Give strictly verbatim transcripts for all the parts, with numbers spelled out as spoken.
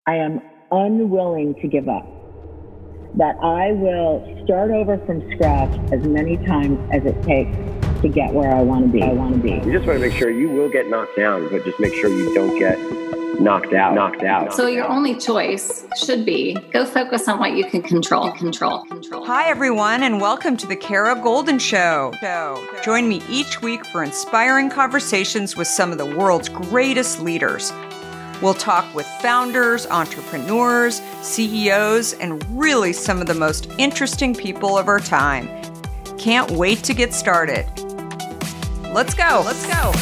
I am unwilling to give up, that I will start over from scratch as many times as it takes to get where I want to be. I want to be. You just want to make sure you will get knocked down, but just make sure you don't get knocked out, knocked out. So your only choice should be go focus on what you can control, control, control. Hi, everyone, and welcome to the Kara Goldin Show. Join me each week for inspiring conversations with some of the world's greatest leaders. We'll talk with founders, entrepreneurs, C E Os, and really some of the most interesting people of our time. Can't wait to get started. Let's go. Let's go.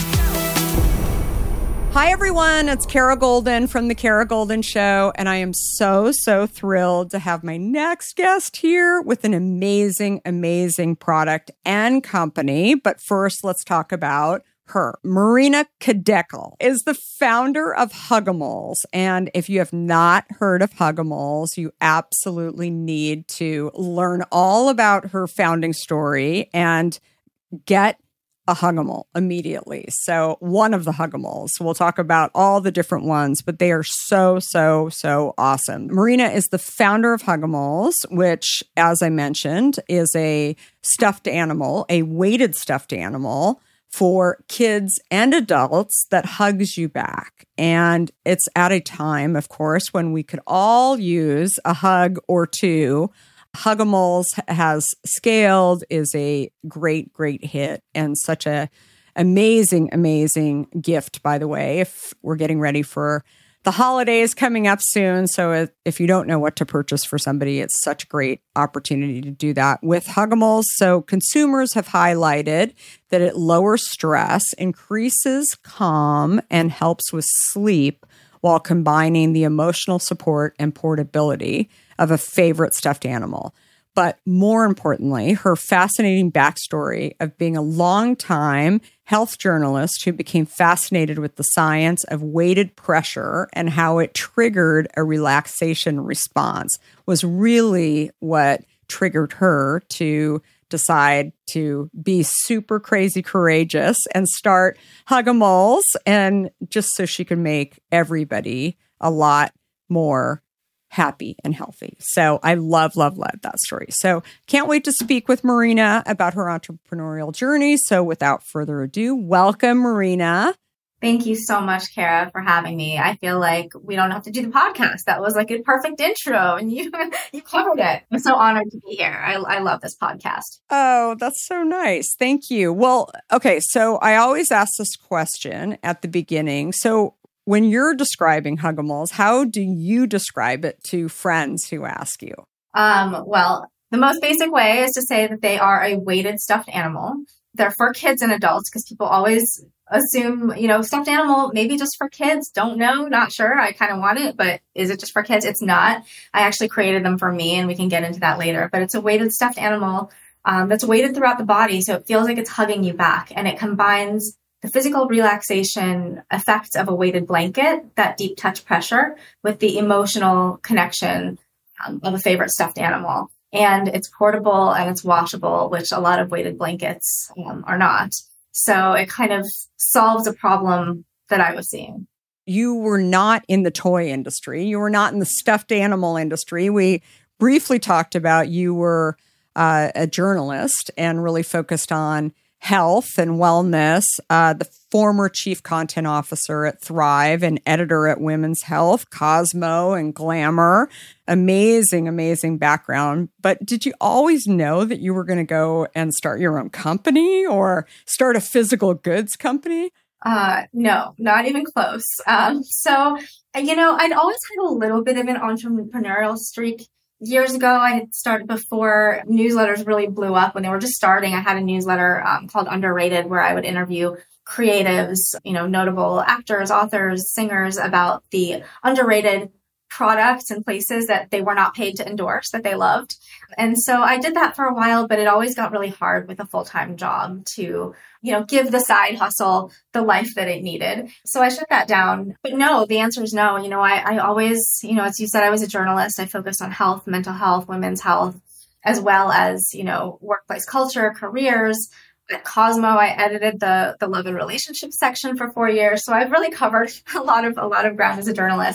Hi, everyone. It's Kara Goldin from The Kara Goldin Show, and I am so, so thrilled to have my next guest here with an amazing, amazing product and company. But first, let's talk about her. Marina Kideckel is the founder of Hugimals. And if you have not heard of Hugimals, you absolutely need to learn all about her founding story and get a Hugimal immediately. So one of the Hugimals, we'll talk about all the different ones, but they are so, so, so awesome. Marina is the founder of Hugimals, which, as I mentioned, is a stuffed animal, a weighted stuffed animal for kids and adults that hugs you back. And it's at a time, of course, when we could all use a hug or two. Hugimals has scaled, is a great, great hit, and such a amazing, amazing gift, by the way, if we're getting ready for the holidays coming up soon. So if you don't know what to purchase for somebody, it's such a great opportunity to do that with Hugimals. So consumers have highlighted that it lowers stress, increases calm, and helps with sleep while combining the emotional support and portability of a favorite stuffed animal. But more importantly, her fascinating backstory of being a longtime health journalist who became fascinated with the science of weighted pressure and how it triggered a relaxation response was really what triggered her to decide to be super crazy courageous and start Hugimals, and just so she could make everybody a lot more happy and healthy. So I love, love, love that story. So can't wait to speak with Marina about her entrepreneurial journey. So without further ado, welcome, Marina. Thank you so much, Kara, for having me. I feel like we don't have to do the podcast. That was like a perfect intro, and you you covered it. I'm so honored to be here. I, I love this podcast. Oh, that's so nice. Thank you. Well, okay, so I always ask this question at the beginning. So when you're describing Hugimals, how do you describe it to friends who ask you? Um, well, the most basic way is to say that they are a weighted stuffed animal. They're for kids and adults because people always assume, you know, stuffed animal, maybe just for kids. Don't know, not sure. I kind of want it, but is it just for kids? It's not. I actually created them for me, and we can get into that later. But it's a weighted stuffed animal um, that's weighted throughout the body. So it feels like it's hugging you back, and it combines the physical relaxation effects of a weighted blanket, that deep touch pressure, with the emotional connection um, of a favorite stuffed animal. And it's portable and it's washable, which a lot of weighted blankets um, are not. So it kind of solves a problem that I was seeing. You were not in the toy industry. You were not in the stuffed animal industry. We briefly talked about you were uh, a journalist and really focused on health and wellness, uh, the former chief content officer at Thrive and editor at Women's Health, Cosmo and Glamour. Amazing, amazing background. But did you always know that you were going to go and start your own company or start a physical goods company? Uh, no, not even close. Um, so, you know, I'd always had a little bit of an entrepreneurial streak. Years ago, I had started before newsletters really blew up. When they were just starting, I had a newsletter um, called Underrated, where I would interview creatives, you know, notable actors, authors, singers about the underrated products and places that they were not paid to endorse that they loved. And so I did that for a while, but it always got really hard with a full-time job to, you know, give the side hustle the life that it needed. So I shut that down. But no, the answer is no. You know, I, I always, you know, as you said, I was a journalist. I focused on health, mental health, women's health, as well as, you know, workplace culture, careers. At Cosmo, I edited the the love and relationship section for four years. So I've really covered a lot of a lot of ground as a journalist.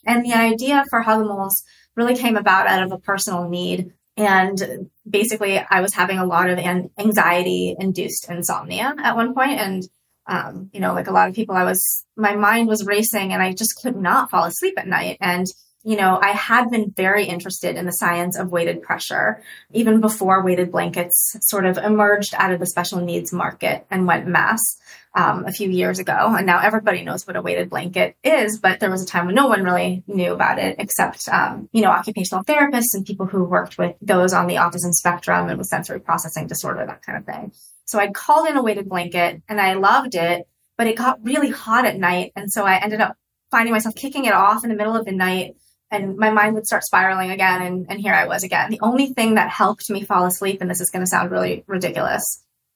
And the idea for Hugimals really came about out of a personal need. And basically, I was having a lot of anxiety-induced insomnia at one point. And, um, you know, like a lot of people, I was, my mind was racing and I just could not fall asleep at night. And, you know, I had been very interested in the science of weighted pressure, even before weighted blankets sort of emerged out of the special needs market and went mass. Um, a few years ago. And now everybody knows what a weighted blanket is, but there was a time when no one really knew about it except, um, you know, occupational therapists and people who worked with those on the autism spectrum and with sensory processing disorder, that kind of thing. So I called in a weighted blanket and I loved it, but it got really hot at night. And so I ended up finding myself kicking it off in the middle of the night and my mind would start spiraling again. And, and here I was again. The only thing that helped me fall asleep, and this is going to sound really ridiculous,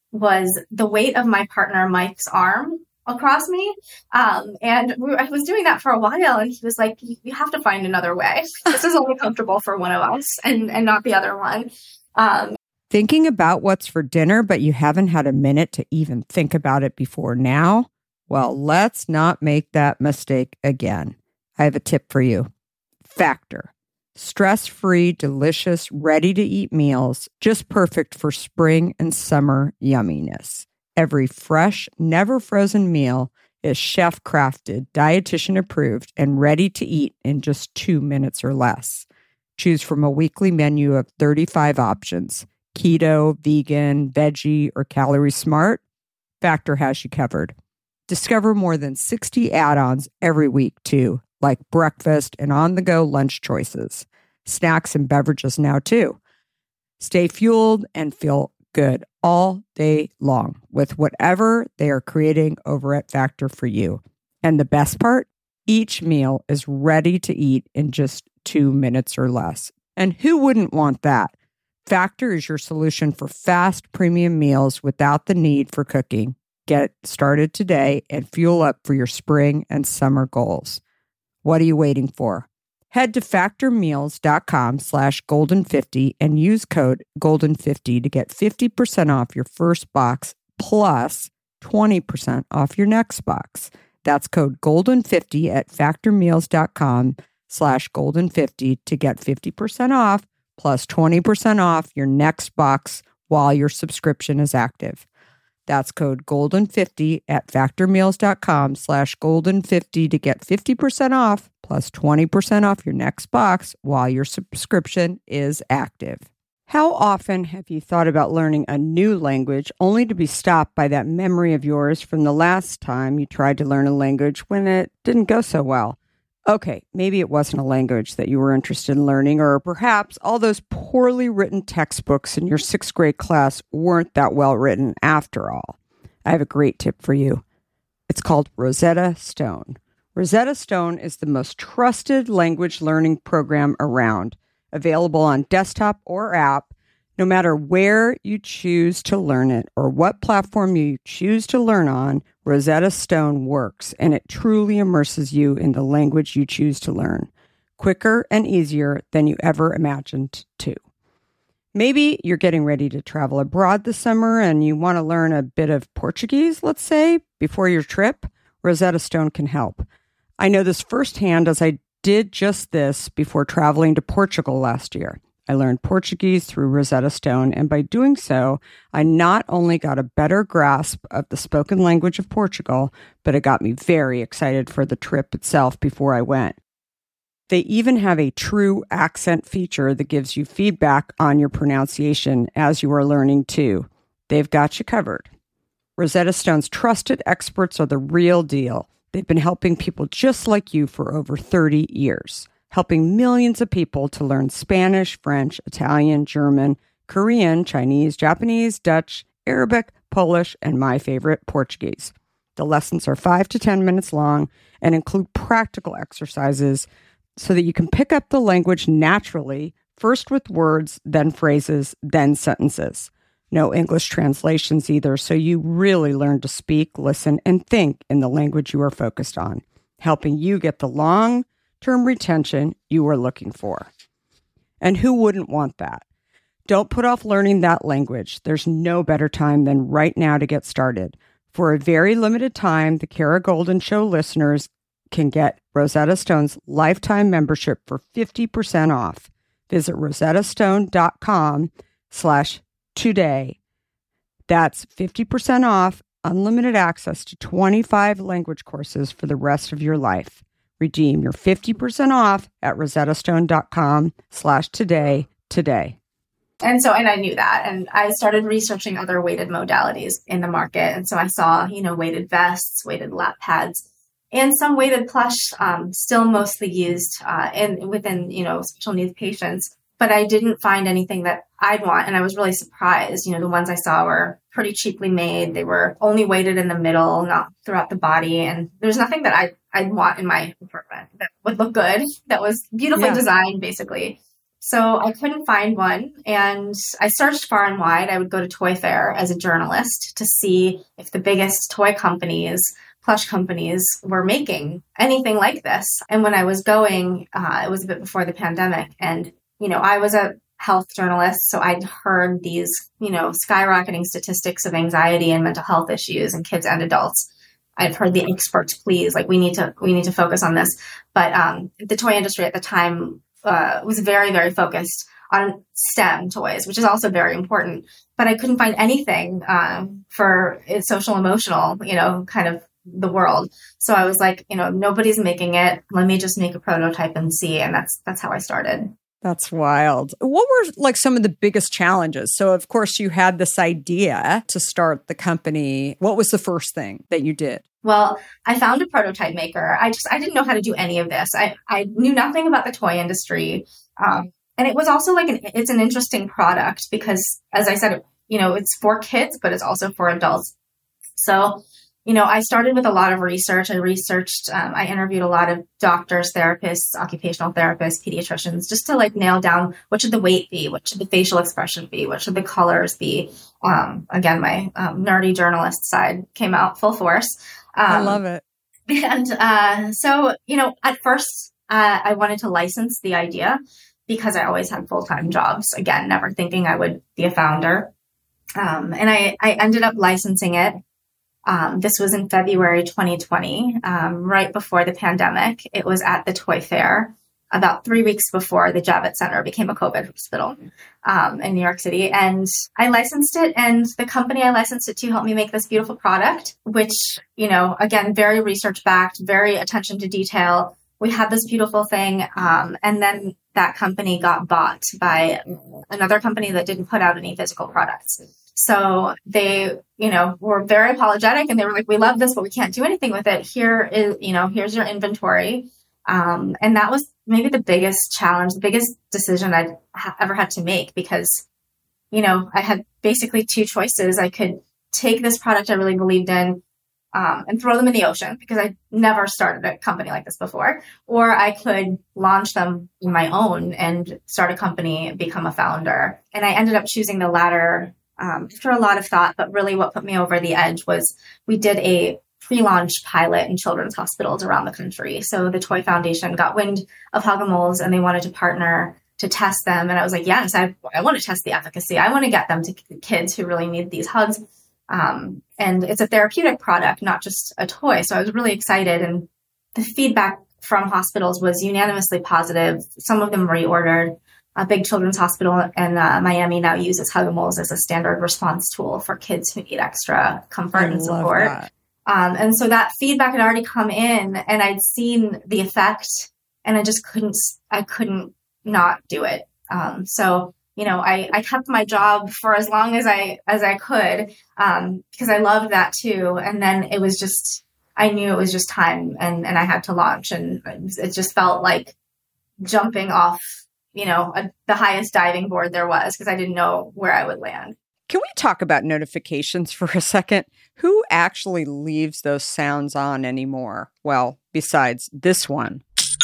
was the weight of my partner Mike's arm across me. Um, and we were, I was doing that for a while and he was like, you, you have to find another way. This is only comfortable for one of us and, and not the other one. Um, Thinking about what's for dinner, but you haven't had a minute to even think about it before now? Well, let's not make that mistake again. I have a tip for you. Factor. Stress-free, delicious, ready-to-eat meals, just perfect for spring and summer yumminess. Every fresh, never-frozen meal is chef-crafted, dietitian-approved, and ready to eat in just two minutes or less. Choose from a weekly menu of thirty-five options, keto, vegan, veggie, or calorie smart. Factor has you covered. Discover more than sixty add-ons every week, too, like breakfast and on-the-go lunch choices. Snacks and beverages now, too. Stay fueled and feel good all day long with whatever they are creating over at Factor for you. And the best part? Each meal is ready to eat in just two minutes or less. And who wouldn't want that? Factor is your solution for fast premium meals without the need for cooking. Get started today and fuel up for your spring and summer goals. What are you waiting for? Head to factormeals.com slash golden50 and use code golden fifty to get fifty percent off your first box plus twenty percent off your next box. That's code golden fifty at factormeals.com slash golden50 to get fifty percent off plus twenty percent off your next box while your subscription is active. That's code golden fifty at factormeals.com slash golden50 to get fifty percent off plus twenty percent off your next box while your subscription is active. How often have you thought about learning a new language only to be stopped by that memory of yours from the last time you tried to learn a language when it didn't go so well? Okay, maybe it wasn't a language that you were interested in learning, or perhaps all those poorly written textbooks in your sixth grade class weren't that well written after all. I have a great tip for you. It's called Rosetta Stone. Rosetta Stone is the most trusted language learning program around, available on desktop or app, no matter where you choose to learn it or what platform you choose to learn on. Rosetta Stone works, and it truly immerses you in the language you choose to learn, quicker and easier than you ever imagined to. Maybe you're getting ready to travel abroad this summer and you want to learn a bit of Portuguese, let's say, before your trip. Rosetta Stone can help. I know this firsthand as I did just this before traveling to Portugal last year. I learned Portuguese through Rosetta Stone, and by doing so, I not only got a better grasp of the spoken language of Portugal, but it got me very excited for the trip itself before I went. They even have a true accent feature that gives you feedback on your pronunciation as you are learning too. They've got you covered. Rosetta Stone's trusted experts are the real deal. They've been helping people just like you for over thirty years. Helping millions of people to learn Spanish, French, Italian, German, Korean, Chinese, Japanese, Dutch, Arabic, Polish, and my favorite, Portuguese. The lessons are five to ten minutes long and include practical exercises so that you can pick up the language naturally, first with words, then phrases, then sentences. No English translations either, so you really learn to speak, listen, and think in the language you are focused on, helping you get the long term retention you are looking for. And who wouldn't want that? Don't put off learning that language. There's no better time than right now to get started. For a very limited time, the Kara Goldin Show listeners can get Rosetta Stone's lifetime membership for fifty percent off. Visit rosettastone.com slash today. That's fifty percent off, unlimited access to twenty-five language courses for the rest of your life. Redeem your fifty percent off at rosettastone.com slash today today. And so, and I knew that. And I started researching other weighted modalities in the market. And so I saw, you know, weighted vests, weighted lap pads, and some weighted plush, um, still mostly used uh, in within, you know, special needs patients. But I didn't find anything that I'd want. And I was really surprised. You know, the ones I saw were pretty cheaply made. They were only weighted in the middle, not throughout the body. And there's nothing that I, I'd want in my apartment that would look good, that was beautifully yeah. designed, basically. So I couldn't find one, and I searched far and wide. I would go to Toy Fair as a journalist to see if the biggest toy companies, plush companies, were making anything like this. And when I was going, uh, it was a bit before the pandemic, and, you know, I was a health journalist, so I'd heard these, you know, skyrocketing statistics of anxiety and mental health issues in kids and adults. I've heard the experts please, like, we need to, we need to focus on this. But um, the toy industry at the time Uh, was very, very focused on STEM toys, which is also very important. But I couldn't find anything um, for social emotional, you know, kind of the world. So I was like, you know, nobody's making it. Let me just make a prototype and see. And that's that's how I started. That's wild. What were like some of the biggest challenges? So, of course, you had this idea to start the company. What was the first thing that you did? Well, I found a prototype maker. I just, I didn't know how to do any of this. I, I knew nothing about the toy industry. Um, and it was also like, an, it's an interesting product because, as I said, you know, it's for kids, but it's also for adults. So, you know, I started with a lot of research. I researched, um, I interviewed a lot of doctors, therapists, occupational therapists, pediatricians, just to like nail down what should the weight be, what should the facial expression be, what should the colors be. Um, again, my um, nerdy journalist side came out full force. Um, I love it. And uh, so, you know, at first uh, I wanted to license the idea because I always had full-time jobs. Again, never thinking I would be a founder. Um, and I, I ended up licensing it. Um, this was in February twenty twenty, um, right before the pandemic. It was at the Toy Fair, about three weeks before the Javits Center became a COVID hospital um, in New York City. And I licensed it, and the company I licensed it to helped me make this beautiful product, which, you know, again, very research-backed, very attention to detail. We had this beautiful thing. Um, and then that company got bought by another company that didn't put out any physical products. So they, you know, were very apologetic, and they were like, we love this, but we can't do anything with it. Here is, you know, here's your inventory. Um, and that was maybe the biggest challenge, the biggest decision I'd ha- ever had to make because, you know, I had basically two choices. I could take this product I really believed in um, and throw them in the ocean because I never started a company like this before, or I could launch them on my own and start a company, become a founder. And I ended up choosing the latter um, after a lot of thought. But really what put me over the edge was we did a pre-launch pilot in children's hospitals around the country. So the Toy Foundation got wind of Hugimals and they wanted to partner to test them. And I was like, yes, I, I want to test the efficacy. I want to get them to kids who really need these hugs. Um, and it's a therapeutic product, not just a toy. So I was really excited. And the feedback from hospitals was unanimously positive. Some of them reordered. A big children's hospital in uh, Miami now uses Hugimals as a standard response tool for kids who need extra comfort I and love support. That. Um, and so that feedback had already come in, and I'd seen the effect, and I just couldn't, I couldn't not do it. Um, so, you know, I, I kept my job for as long as I, as I could, um, because I loved that too. And then it was just, I knew it was just time, and, and I had to launch, and it just felt like jumping off, you know, a, the highest diving board there was, because I didn't know where I would land. Can we talk about notifications for a second? Who actually leaves those sounds on anymore? Well, besides this one.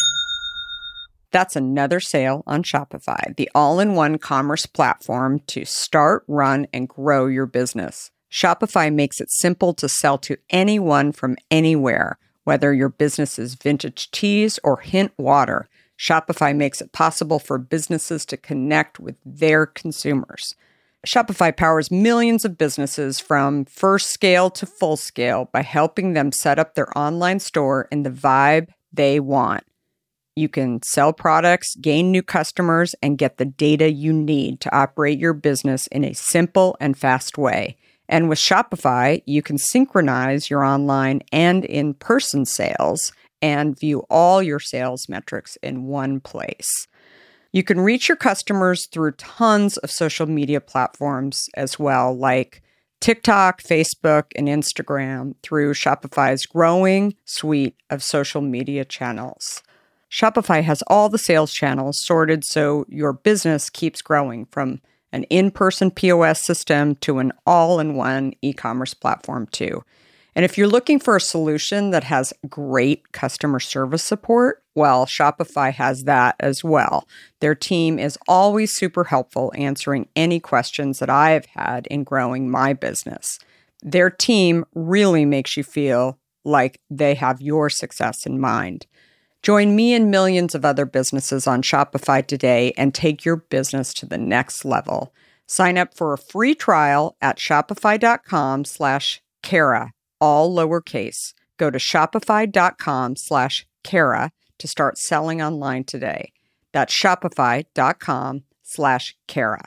That's another sale on Shopify, the all-in-one commerce platform to start, run, and grow your business. Shopify makes it simple to sell to anyone from anywhere, whether your business is vintage teas or Hint water. Shopify makes it possible for businesses to connect with their consumers. Shopify powers millions of businesses from first scale to full scale by helping them set up their online store in the vibe they want. You can sell products, gain new customers, and get the data you need to operate your business in a simple and fast way. And with Shopify, you can synchronize your online and in-person sales and view all your sales metrics in one place. You can reach your customers through tons of social media platforms as well, like TikTok, Facebook, and Instagram through Shopify's growing suite of social media channels. Shopify has all the sales channels sorted so your business keeps growing, from an in-person P O S system to an all-in-one e-commerce platform too. And if you're looking for a solution that has great customer service support, well, Shopify has that as well. Their team is always super helpful answering any questions that I've had in growing my business. Their team really makes you feel like they have your success in mind. Join me and millions of other businesses on Shopify today and take your business to the next level. Sign up for a free trial at shopify.com slash Kara, all lowercase. Go to shopify.com slash Kara to start selling online today. That's shopify.com slash Kara.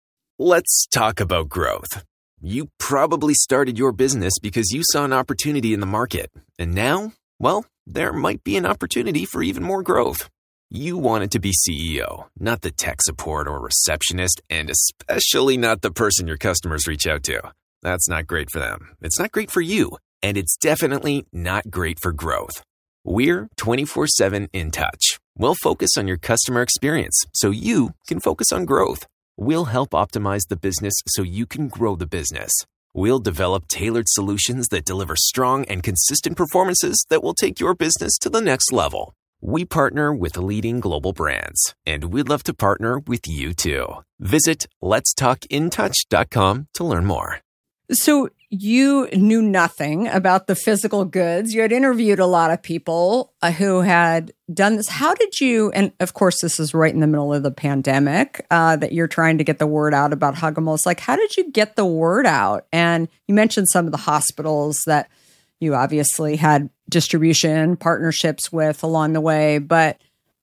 Let's talk about growth. You probably started your business because you saw an opportunity in the market. And now, well, there might be an opportunity for even more growth. You wanted to be C E O, not the tech support or receptionist, and especially not the person your customers reach out to. That's not great for them. It's not great for you. And it's definitely not great for growth. We're twenty-four seven In Touch. We'll focus on your customer experience so you can focus on growth. We'll help optimize the business so you can grow the business. We'll develop tailored solutions that deliver strong and consistent performances that will take your business to the next level. We partner with leading global brands, and we'd love to partner with you too. Visit lets talk in touch dot com to learn more. So you knew nothing about the physical goods. You had interviewed a lot of people uh, who had done this. How did you, and of course, this is right in the middle of the pandemic, uh, that you're trying to get the word out about Hugimals. Like, how did you get the word out? And you mentioned some of the hospitals that you obviously had distribution partnerships with along the way, but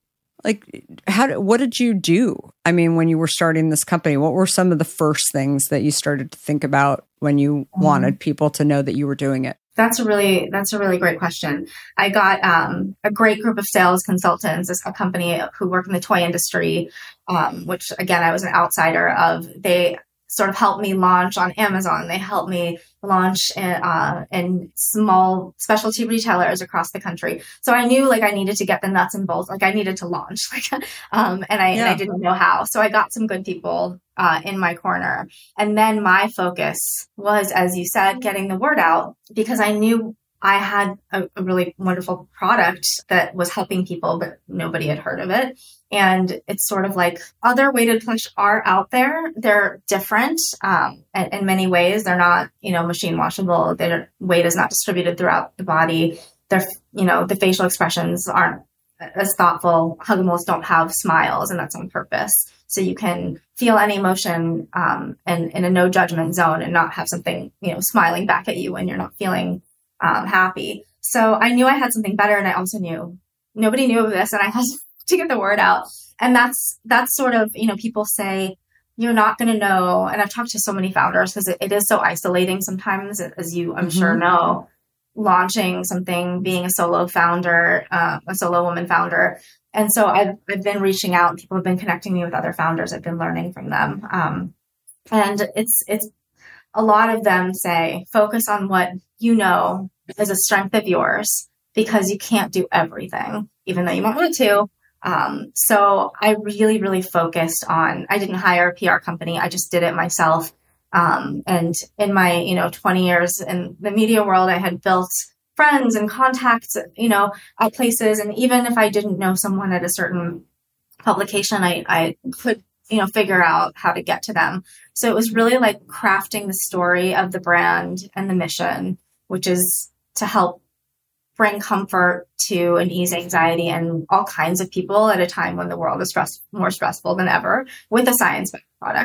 like, how did, what did you do? I mean, when you were starting this company, what were some of the first things that you started to think about when you mm-hmm. wanted people to know that you were doing it? That's a really, that's a really great question. I got um, a great group of sales consultants, a company who work in the toy industry, um, which again, I was an outsider of. They sort of helped me launch on Amazon. They helped me launch in, uh, in small specialty retailers across the country. So I knew like I needed to get the nuts and bolts, like I needed to launch, like, um, and I, yeah. and I didn't know how. So I got some good people uh, in my corner. And then my focus was, as you said, getting the word out, because I knew I had a, a really wonderful product that was helping people, but nobody had heard of it. And it's sort of like other weighted plush are out there. They're different um, in, in many ways. They're not, you know, machine washable. Their weight is not distributed throughout the body. They're, you know, the facial expressions aren't as thoughtful. Hugimals don't have smiles, and that's on purpose. So you can feel any emotion um, and in a no judgment zone and not have something, you know, smiling back at you when you're not feeling um, happy. So I knew I had something better, and I also knew nobody knew of this, and I had to get the word out. And that's, that's sort of, you know, people say, you're not going to know. And I've talked to so many founders because it, it is so isolating sometimes, as you, I'm mm-hmm. sure know, launching something, being a solo founder, uh, a solo woman founder. And so I've, I've been reaching out. People have been connecting me with other founders. I've been learning from them. Um, and it's, it's a lot of them say, focus on what you know is a strength of yours, because you can't do everything, even though you might want to. Um, so I really, really focused on, I didn't hire a P R company. I just did it myself. Um, and in my, you know, twenty years in the media world, I had built friends and contacts, you know, at places. And even if I didn't know someone at a certain publication, I, I could, you know, figure out how to get to them. So it was really like crafting the story of the brand and the mission, which is to help bring comfort to and ease anxiety and all kinds of people at a time when the world is stress, more stressful than ever, with a science-backed product.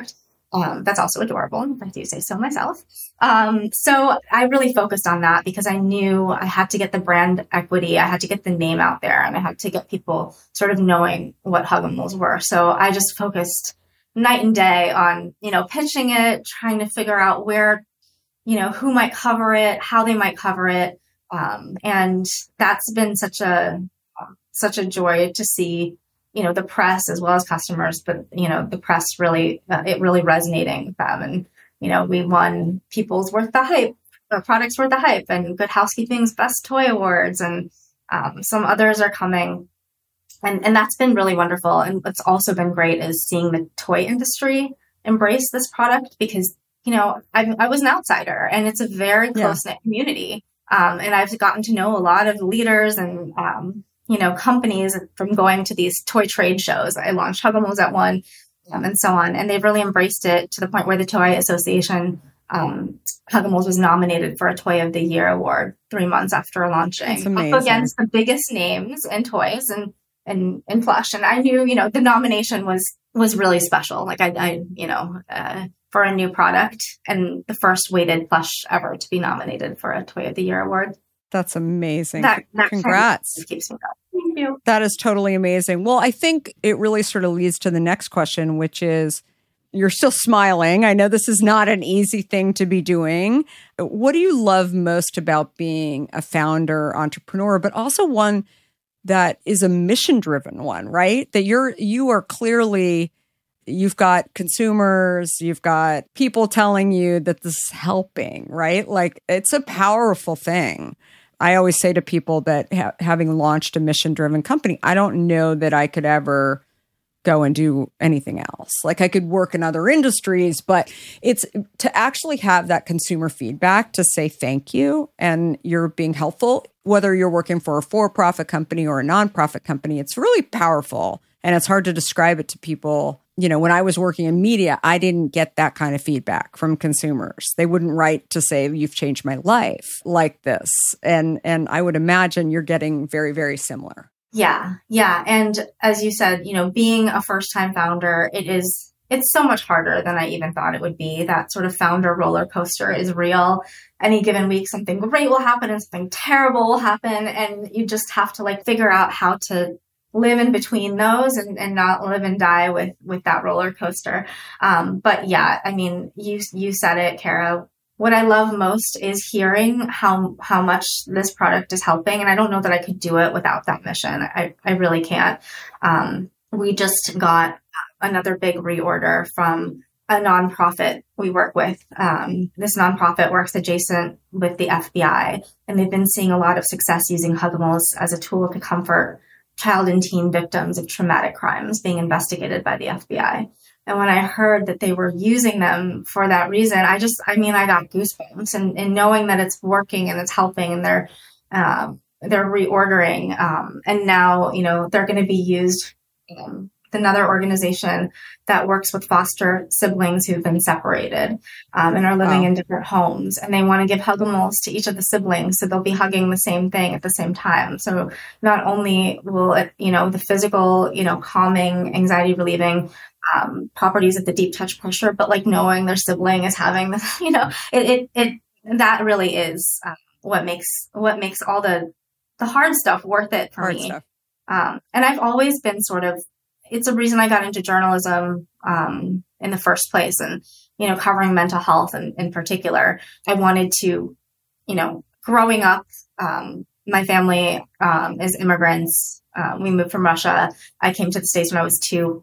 Um, that's also adorable, if I do say so myself. Um, so I really focused on that because I knew I had to get the brand equity. I had to get the name out there, and I had to get people sort of knowing what Hugimals were. So I just focused night and day on, you know, pitching it, trying to figure out where, you know, who might cover it, how they might cover it. Um, and that's been such a, such a joy to see, you know, the press as well as customers, but, you know, the press really, uh, it really resonating with them. And, you know, we won People's Worth the Hype, uh, Products Worth the Hype, and Good Housekeeping's Best Toy Awards, and um, some others are coming. And, and that's been really wonderful. And what's also been great is seeing the toy industry embrace this product because, you know, I, I was an outsider, and it's a very close-knit yeah. community. Um, and I've gotten to know a lot of leaders and, um, you know, companies from going to these toy trade shows. I launched Hugimals at one, um, and so on. And they've really embraced it to the point where the Toy Association, um, Hugimals was nominated for a Toy of the Year award three months after launching, up against the biggest names in toys and, and, and plush. And I knew, you know, the nomination was, was really special. Like I, I you know, uh, for a new product, and the first weighted plush ever to be nominated for a Toy of the Year award. That's amazing. That, that Congrats. Kind of keeps me going. Thank you. That is totally amazing. Well, I think it really sort of leads to the next question, which is, you're still smiling. I know this is not an easy thing to be doing. What do you love most about being a founder, entrepreneur, but also one that is a mission-driven one, right? That you're, you are clearly, you've got consumers, you've got people telling you that this is helping, right? Like, it's a powerful thing. I always say to people that ha- having launched a mission-driven company, I don't know that I could ever go and do anything else. Like, I could work in other industries, but it's to actually have that consumer feedback to say thank you and you're being helpful, whether you're working for a for-profit company or a nonprofit company, it's really powerful. And it's hard to describe it to people. You know, when I was working in media, I didn't get that kind of feedback from consumers. They wouldn't write to say, you've changed my life like this. And and I would imagine you're getting very, very similar. Yeah. Yeah. And as you said, you know, being a first-time founder, it is, it's so much harder than I even thought it would be. That sort of founder roller coaster is real. Any given week, something great will happen and something terrible will happen. And you just have to like figure out how to live in between those and, and not live and die with, with that roller coaster. Um, but yeah, I mean, you, you said it, Kara. What I love most is hearing how, how much this product is helping. And I don't know that I could do it without that mission. I, I really can't. Um, we just got another big reorder from a nonprofit we work with. Um, this nonprofit works adjacent with the F B I, and they've been seeing a lot of success using Hugimals as a tool to comfort child and teen victims of traumatic crimes being investigated by the F B I. And when I heard that they were using them for that reason, I just, I mean, I got goosebumps. And, and knowing that it's working and it's helping and they're, um, they're reordering. Um, and now, you know, they're going to be used um, with another organization that works with foster siblings who've been separated um, and are living wow. in different homes. And they want to give Hugimals to each of the siblings, so they'll be hugging the same thing at the same time. So not only will it, you know, the physical, you know, calming, anxiety relieving um, properties of the deep touch pressure, but like knowing their sibling is having the, you know, it, it, it that really is um, what makes, what makes all the, the hard stuff worth it for hard me. Stuff. Um, and I've always been sort of, it's a reason I got into journalism um, in the first place, and, you know, covering mental health in, in particular. I wanted to, you know, growing up, um, my family um, is immigrants. Uh, we moved from Russia. I came to the States when I was two,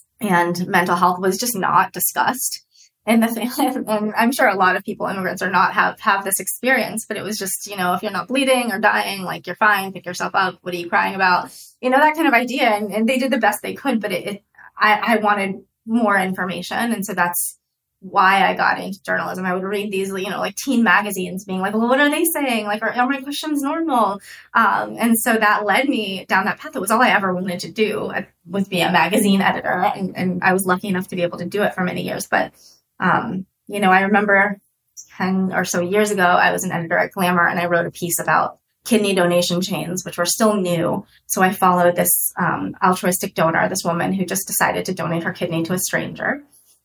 and mental health was just not discussed in the family. And I'm sure a lot of people, immigrants, are not have, have this experience, but it was just, you know, if you're not bleeding or dying, like, you're fine, pick yourself up. What are you crying about? You know, that kind of idea. And, and they did the best they could, but it, it I, I wanted more information. And so that's why I got into journalism. I would read these, you know, like teen magazines being like, well, what are they saying? Like, are, are my questions normal? Um, and so that led me down that path. It was all I ever wanted to do, was be a magazine editor. And, and I was lucky enough to be able to do it for many years. But, um, you know, I remember ten or so years ago, I was an editor at Glamour, and I wrote a piece about kidney donation chains, which were still new. So I followed this um, altruistic donor, this woman who just decided to donate her kidney to a stranger.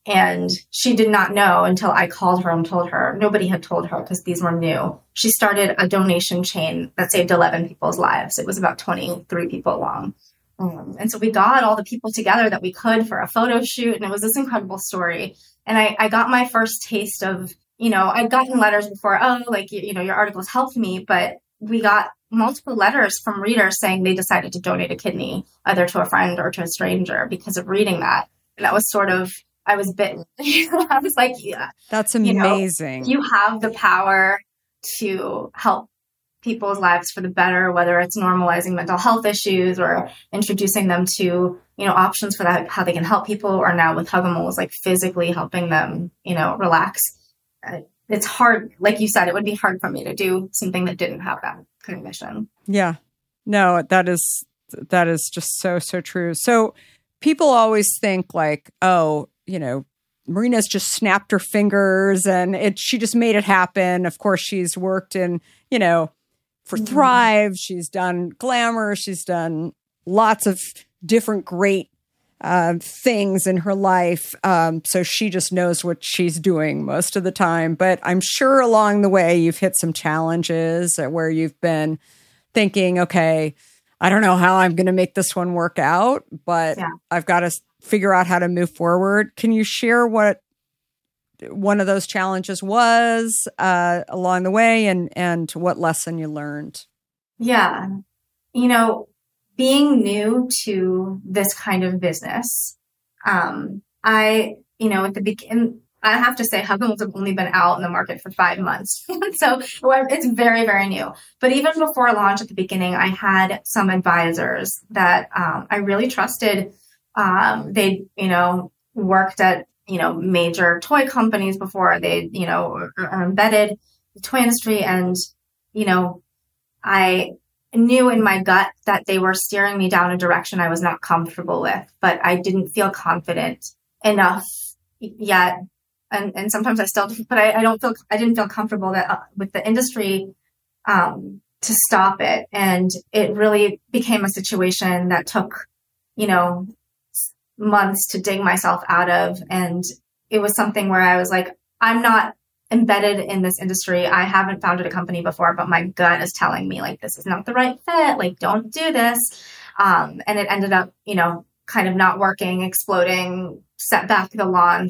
And she did not know until I called her and told her. Nobody had told her because these were new. She started a donation chain that saved eleven people's lives. It was about twenty-three people long. Um, and so we got all the people together that we could for a photo shoot. And it was this incredible story. And I, I got my first taste of, you know, I'd gotten letters before, oh, like, you, you know, your articles helped me. But we got multiple letters from readers saying they decided to donate a kidney, either to a friend or to a stranger because of reading that. And that was sort of, I was bitten. I was like, yeah. That's amazing. You know, you have the power to help people's lives for the better, whether it's normalizing mental health issues or introducing them to, you know, options for that, how they can help people, or now with Hugimals, like physically helping them, you know, relax. Uh, it's hard. Like you said, it would be hard for me to do something that didn't have that kind of mission. Yeah. No, that is, that is just so, so true. So people always think like, oh, you know, Marina's just snapped her fingers and it, she just made it happen. Of course, she's worked in, you know, for mm-hmm. Thrive. She's done Glamour. She's done lots of different great uh, things in her life. Um, so she just knows what she's doing most of the time. But I'm sure along the way, you've hit some challenges where you've been thinking, okay, I don't know how I'm going to make this one work out, but yeah. I've got to figure out how to move forward. Can you share what one of those challenges was uh, along the way and, and what lesson you learned? Yeah. You know, being new to this kind of business, um, I, you know, at the beginning, I have to say Hugimals have only been out in the market for five months. So it's very, very new. But even before launch at the beginning, I had some advisors that um, I really trusted. Um, they, you know, worked at, you know, major toy companies before. They, you know, are embedded in the toy industry. And, you know, I knew in my gut that they were steering me down a direction I was not comfortable with, but I didn't feel confident enough yet. And, and sometimes I still, but I, I don't feel, I didn't feel comfortable that uh, with the industry, um, to stop it. And it really became a situation that took, you know, months to dig myself out of. And it was something where I was like, I'm not embedded in this industry. I haven't founded a company before, but my gut is telling me like, this is not the right fit. Like, don't do this. Um, and it ended up, you know, kind of not working, exploding, set back the launch,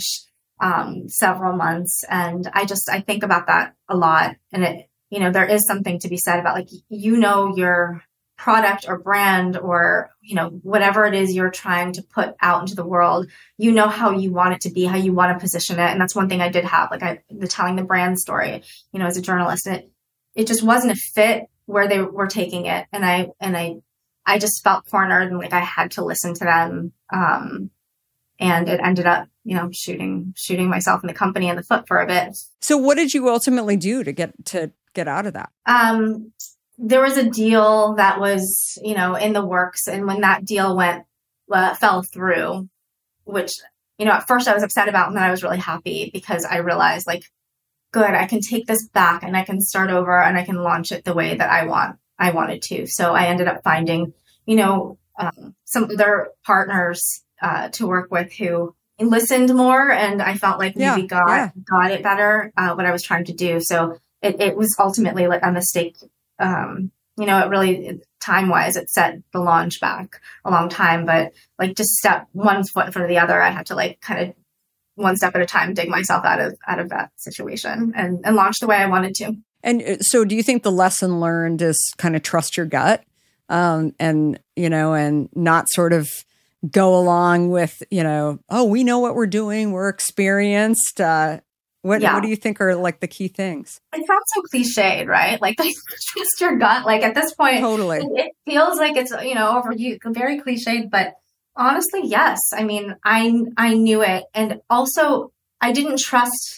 um, several months. And I just, I think about that a lot. And it, you know, there is something to be said about like, you know, your product or brand or, you know, whatever it is you're trying to put out into the world, you know how you want it to be, how you want to position it. And that's one thing I did have, like I, the telling the brand story, you know, as a journalist, and it, it just wasn't a fit where they were taking it. And I, and I, I just felt cornered and like I had to listen to them. Um, and it ended up, you know, shooting, shooting myself and the company in the foot for a bit. So what did you ultimately do to get, to get out of that? Um, There was a deal that was, you know, in the works. And when that deal went, uh, fell through, which, you know, at first I was upset about, and then I was really happy because I realized like, good, I can take this back and I can start over and I can launch it the way that I want, I wanted to. So I ended up finding, you know, um, some other partners, uh, to work with who listened more. And I felt like yeah, maybe got, yeah. got it better, uh, what I was trying to do. So it, it was ultimately like a mistake. Um, you know, it really, time wise, it set the launch back a long time, but like just step one foot in front of the other, I had to like kind of one step at a time, dig myself out of, out of that situation and, and launch the way I wanted to. And so do you think the lesson learned is kind of trust your gut, um, and, you know, and not sort of go along with, you know, oh, we know what we're doing. We're experienced. Uh, What yeah. What do you think are like the key things? It sounds so cliched, right? Like trust your gut. Like at this point, totally, it, it feels like it's, you know, over you, very cliched. But honestly, yes. I mean, I I knew it, and also I didn't trust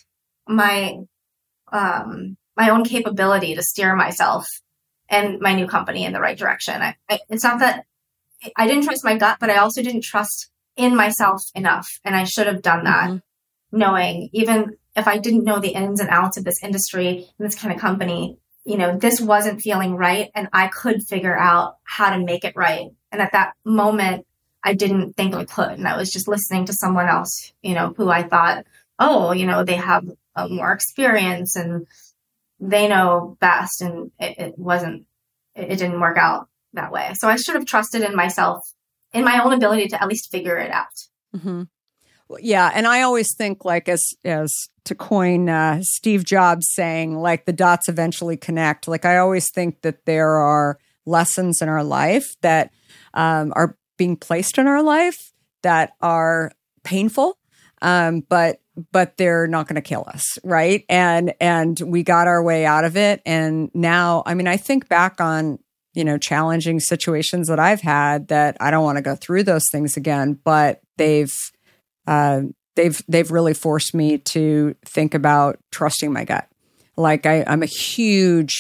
my um my own capability to steer myself and my new company in the right direction. I, I, it's not that I didn't trust my gut, but I also didn't trust in myself enough, and I should have done that, mm-hmm. knowing even if I didn't know the ins and outs of this industry and this kind of company, you know, this wasn't feeling right, and I could figure out how to make it right. And at that moment, I didn't think I could. And I was just listening to someone else, you know, who I thought, oh, you know, they have uh, more experience and they know best. And it, it wasn't, it, it didn't work out that way. So I should have trusted in myself, in my own ability to at least figure it out. Mm-hmm. Yeah. And I always think, like, as, as to coin uh, Steve Jobs saying, like, the dots eventually connect. Like, I always think that there are lessons in our life that um, are being placed in our life that are painful, um, but but they're not going to kill us, right? And and we got our way out of it. And now, I mean, I think back on, you know, challenging situations that I've had that I don't want to go through those things again, but they've uh, they've they've really forced me to think about trusting my gut. Like I, I'm a huge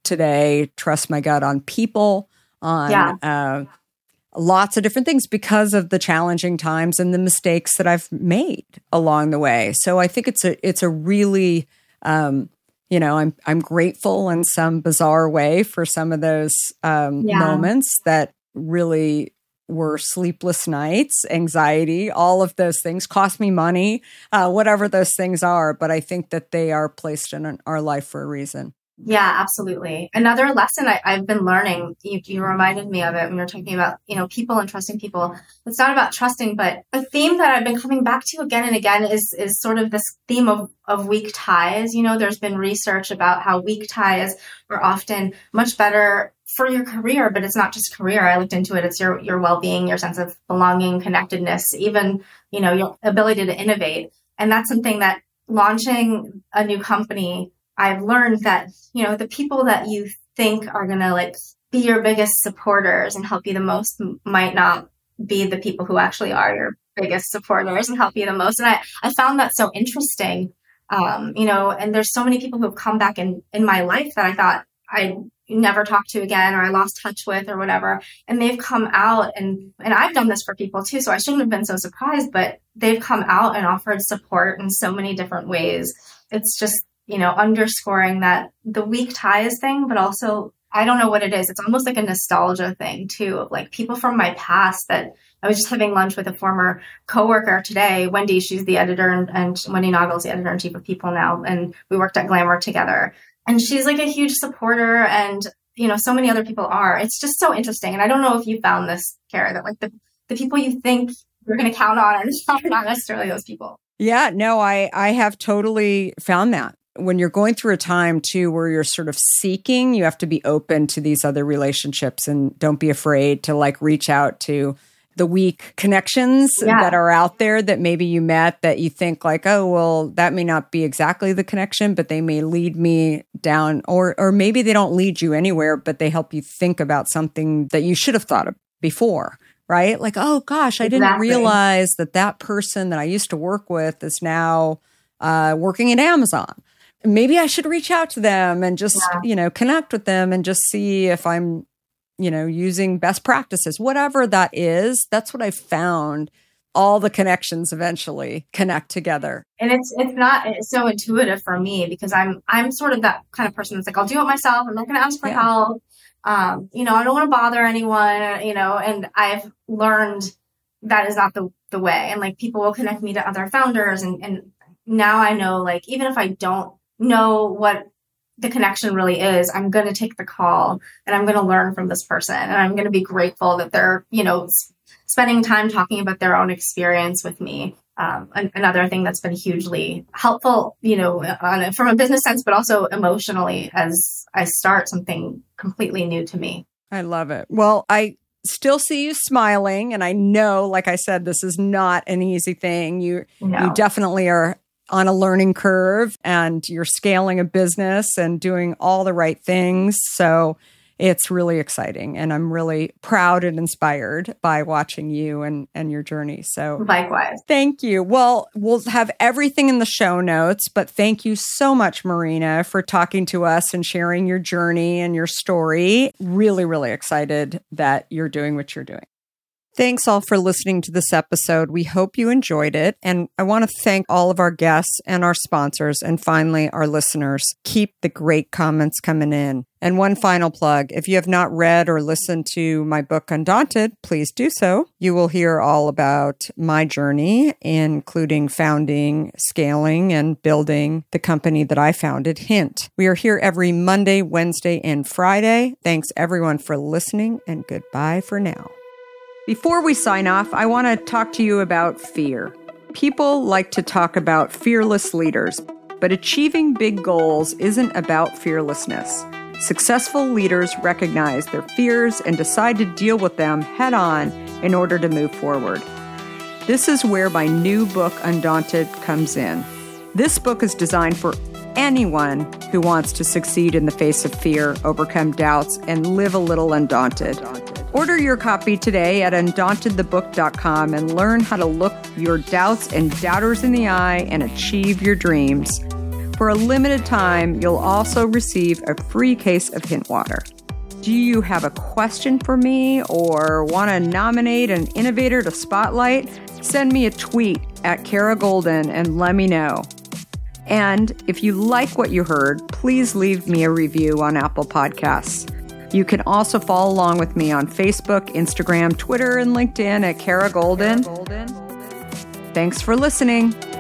today trust my gut on people, on Yeah. uh, lots of different things because of the challenging times and the mistakes that I've made along the way. So I think it's a it's a really um, you know, I'm I'm grateful in some bizarre way for some of those um, Yeah. moments that really were sleepless nights, anxiety, all of those things cost me money, uh, whatever those things are. But I think that they are placed in our life for a reason. Yeah, absolutely. Another lesson I, I've been learning, you, you reminded me of it when you were talking about, you know, people and trusting people. It's not about trusting, but a theme that I've been coming back to again and again is is sort of this theme of, of weak ties. You know, there's been research about how weak ties are often much better for your career, but it's not just career. I looked into it. It's your, your well-being, your sense of belonging, connectedness, even, you know, your ability to innovate. And that's something that launching a new company, I've learned that, you know, the people that you think are going to like be your biggest supporters and help you the most m- might not be the people who actually are your biggest supporters and help you the most. And I, I found that so interesting, um, you know, and there's so many people who have come back in, in my life that I thought I'd never talk to again, or I lost touch with or whatever. And they've come out and, and I've done this for people too. So I shouldn't have been so surprised, but they've come out and offered support in so many different ways. It's just, you know, underscoring that the weak ties thing, but also, I don't know what it is. It's almost like a nostalgia thing too, of like people from my past that I was just having lunch with a former coworker today, Wendy. She's the editor and, and Wendy Noggle, the editor in chief of People Now. And we worked at Glamour together. And she's like a huge supporter, and, you know, so many other people are. It's just so interesting. And I don't know if you found this, Kara, that like the, the people you think you're going to count on are not necessarily those people. Yeah, no, I, I have totally found that. When you're going through a time too, where you're sort of seeking, you have to be open to these other relationships and don't be afraid to like reach out to the weak connections Yeah. that are out there that maybe you met that you think like, oh, well, that may not be exactly the connection, but they may lead me down, or or maybe they don't lead you anywhere, but they help you think about something that you should have thought of before, right? Like, oh gosh, I didn't Exactly. realize that that person that I used to work with is now uh, working at Amazon. Maybe I should reach out to them and just, Yeah. you know, connect with them and just see if I'm, you know, using best practices, whatever that is. That's what I found. All the connections eventually connect together. And it's it's not it's so intuitive for me because I'm I'm sort of that kind of person that's like, I'll do it myself. I'm not going to ask for Yeah. help. Um, you know, I don't want to bother anyone, you know, and I've learned that is not the, the way. And like people will connect me to other founders. And, and now I know, like, even if I don't know what the connection really is, I'm going to take the call and I'm going to learn from this person. And I'm going to be grateful that they're, you know, s- spending time talking about their own experience with me. Um, an- another thing that's been hugely helpful, you know, on a, from a business sense, but also emotionally as I start something completely new to me. I love it. Well, I still see you smiling. And I know, like I said, this is not an easy thing. You, No. you definitely are on a learning curve and you're scaling a business and doing all the right things. So it's really exciting. And I'm really proud and inspired by watching you and, and your journey. So Likewise. thank you. Well, we'll have everything in the show notes, but thank you so much, Marina, for talking to us and sharing your journey and your story. Really, really excited that you're doing what you're doing. Thanks all for listening to this episode. We hope you enjoyed it. And I want to thank all of our guests and our sponsors, and finally, our listeners. Keep the great comments coming in. And one final plug, if you have not read or listened to my book, Undaunted, please do so. You will hear all about my journey, including founding, scaling, and building the company that I founded, Hint. We are here every Monday, Wednesday, and Friday. Thanks everyone for listening, and goodbye for now. Before we sign off, I want to talk to you about fear. People like to talk about fearless leaders, but achieving big goals isn't about fearlessness. Successful leaders recognize their fears and decide to deal with them head on in order to move forward. This is where my new book, Undaunted, comes in. This book is designed for anyone who wants to succeed in the face of fear, overcome doubts, and live a little undaunted. Order your copy today at undaunted the book dot com and learn how to look your doubts and doubters in the eye and achieve your dreams. For a limited time, you'll also receive a free case of Hint water. Do you have a question for me or want to nominate an innovator to spotlight? Send me a tweet at Kara Goldin and let me know. And if you like what you heard, please leave me a review on Apple Podcasts. You can also follow along with me on Facebook, Instagram, Twitter, and LinkedIn at Kara Goldin. Thanks for listening.